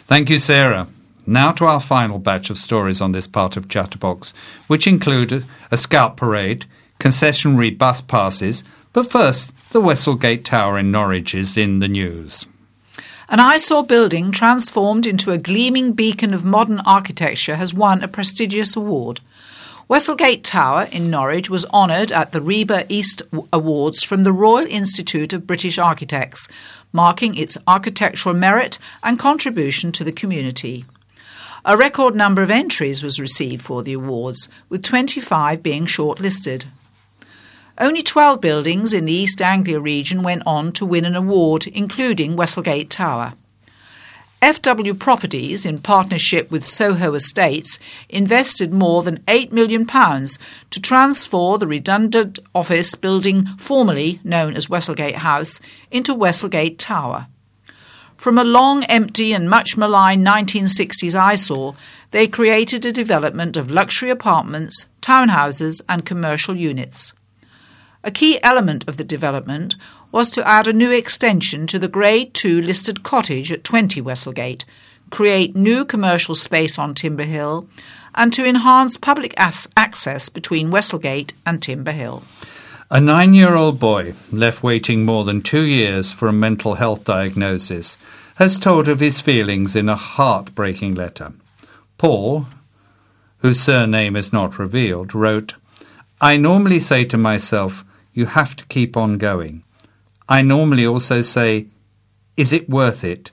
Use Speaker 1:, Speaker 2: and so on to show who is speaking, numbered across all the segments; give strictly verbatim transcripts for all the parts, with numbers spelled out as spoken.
Speaker 1: Thank you, Sarah. Now to our final batch of stories on this part of Chatterbox, which include a scout parade, concessionary bus passes, but first, the Westlegate Tower in Norwich is in the news.
Speaker 2: An eyesore building transformed into a gleaming beacon of modern architecture has won a prestigious award. Westlegate Tower in Norwich was honoured at the Reba East Awards from the Royal Institute of British Architects, marking its architectural merit and contribution to the community. A record number of entries was received for the awards, with twenty-five being shortlisted. Only twelve buildings in the East Anglia region went on to win an award, including Westlegate Tower. F W Properties, in partnership with Soho Estates, invested more than eight million pounds to transform the redundant office building formerly known as Westlegate House into Westlegate Tower. From a long, empty and much maligned nineteen sixties eyesore, they created a development of luxury apartments, townhouses and commercial units. A key element of the development was to add a new extension to the Grade two listed cottage at twenty Westlegate, create new commercial space on Timber Hill, and to enhance public as- access between Westlegate and Timber Hill.
Speaker 1: A nine-year-old boy, left waiting more than two years for a mental health diagnosis, has told of his feelings in a heartbreaking letter. Paul, whose surname is not revealed, wrote, "I normally say to myself, you have to keep on going. I normally also say, is it worth it?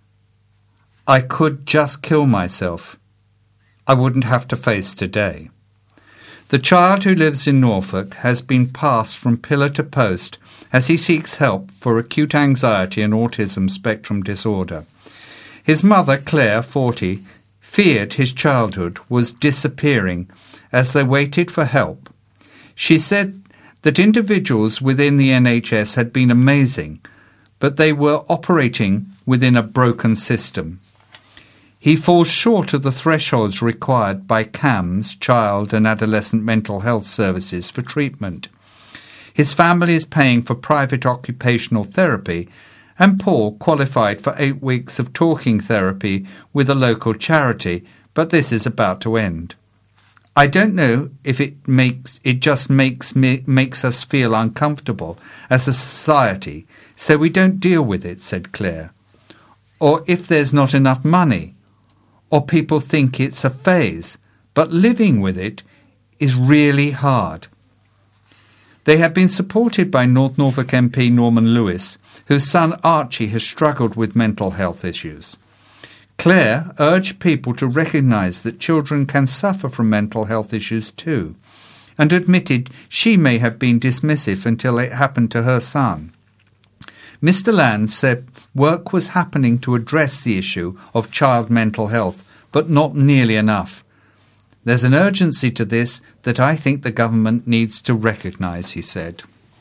Speaker 1: I could just kill myself. I wouldn't have to face today." The child who lives in Norfolk has been passed from pillar to post as he seeks help for acute anxiety and autism spectrum disorder. His mother, Claire, forty, feared his childhood was disappearing as they waited for help. She said that individuals within the N H S had been amazing, but they were operating within a broken system. He falls short of the thresholds required by C A M S, Child and Adolescent Mental Health Services, for treatment. His family is paying for private occupational therapy, and Paul qualified for eight weeks of talking therapy with a local charity, but this is about to end. "I don't know if it makes it just makes me makes us feel uncomfortable as a society, so we don't deal with it," said Claire. "Or if there's not enough money, or people think it's a phase, but living with it is really hard." They have been supported by North Norfolk M P Norman Lewis, whose son Archie has struggled with mental health issues. Claire urged people to recognise that children can suffer from mental health issues too, and admitted she may have been dismissive until it happened to her son. Mister Land said work was happening to address the issue of child mental health, but not nearly enough. "There's an urgency to this that I think the government needs to recognise," he said.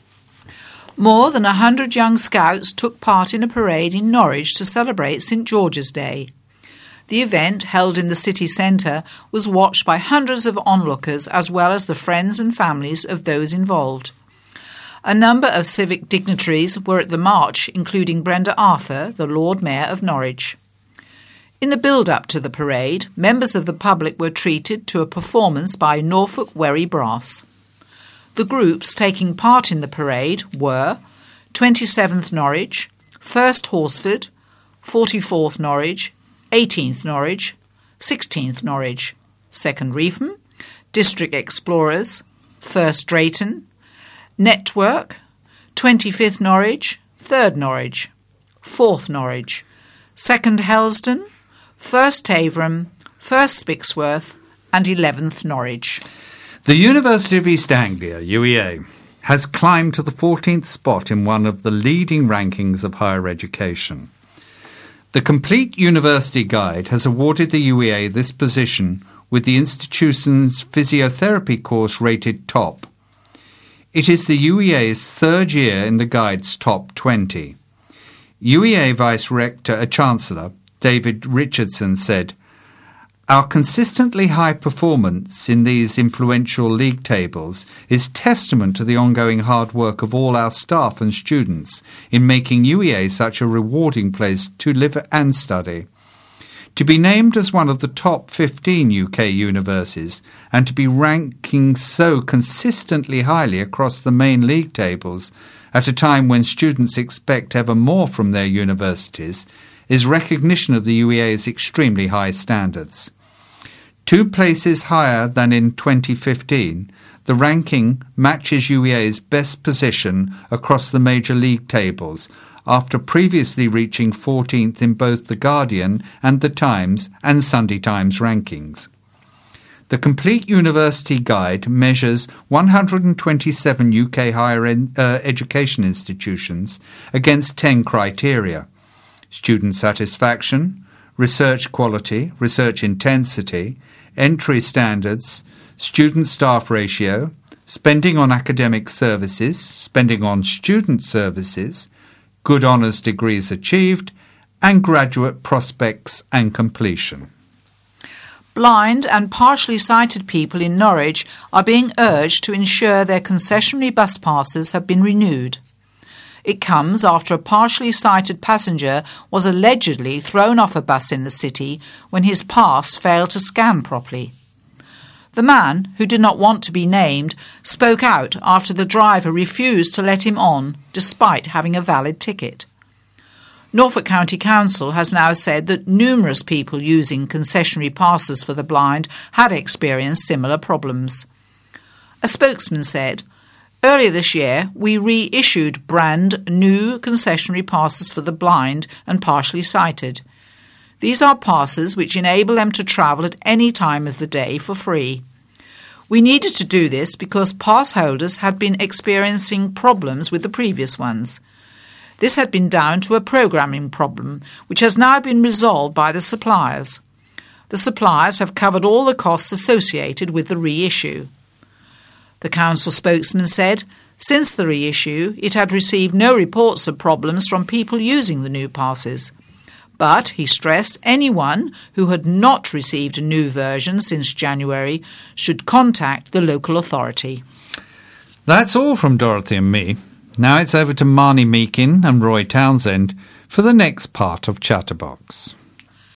Speaker 2: More than a hundred young scouts took part in a parade in Norwich to celebrate St George's Day. The event, held in the city centre, was watched by hundreds of onlookers as well as the friends and families of those involved. A number of civic dignitaries were at the march, including Brenda Arthur, the Lord Mayor of Norwich. In the build-up to the parade, members of the public were treated to a performance by Norfolk Wherry Brass. The groups taking part in the parade were twenty-seventh Norwich, first Horsford, forty-fourth Norwich, eighteenth Norwich, sixteenth Norwich, second Reefham, District Explorers, first Drayton, Network, twenty-fifth Norwich, third Norwich, fourth Norwich, second Helsden, first Taverham, first Spixworth and eleventh Norwich.
Speaker 1: The University of East Anglia, U E A, has climbed to the fourteenth spot in one of the leading rankings of higher education. The Complete University Guide has awarded the U E A this position with the institution's physiotherapy course rated top. It is the U E A's third year in the Guide's top twenty. U E A Vice-Rector-Chancellor David Richardson said, "Our consistently high performance in these influential league tables is testament to the ongoing hard work of all our staff and students in making U E A such a rewarding place to live and study. To be named as one of the top fifteen U K universities and to be ranking so consistently highly across the main league tables at a time when students expect ever more from their universities is recognition of the U E A's extremely high standards. Two places higher than in twenty fifteen, the ranking matches U E A's best position across the major league tables, after previously reaching fourteenth in both The Guardian and The Times and Sunday Times rankings. The Complete University Guide measures one hundred twenty-seven U K higher en- uh, education institutions against ten criteria: student satisfaction, research quality, research intensity, entry standards, student-staff ratio, spending on academic services, spending on student services, good honours degrees achieved, and graduate prospects and completion.
Speaker 2: Blind and partially sighted people in Norwich are being urged to ensure their concessionary bus passes have been renewed. It comes after a partially sighted passenger was allegedly thrown off a bus in the city when his pass failed to scan properly. The man, who did not want to be named, spoke out after the driver refused to let him on despite having a valid ticket. Norfolk County Council has now said that numerous people using concessionary passes for the blind had experienced similar problems. A spokesman said, "Earlier this year, we reissued brand new concessionary passes for the blind and partially sighted. These are passes which enable them to travel at any time of the day for free. We needed to do this because pass holders had been experiencing problems with the previous ones. This had been down to a programming problem, which has now been resolved by the suppliers. The suppliers have covered all the costs associated with the reissue." The council spokesman said, since the reissue, it had received no reports of problems from people using the new passes. But, he stressed, anyone who had not received a new version since January should contact the local authority.
Speaker 1: That's all from Dorothy and me. Now it's over to Marnie Meakin and Roy Townsend for the next part of Chatterbox.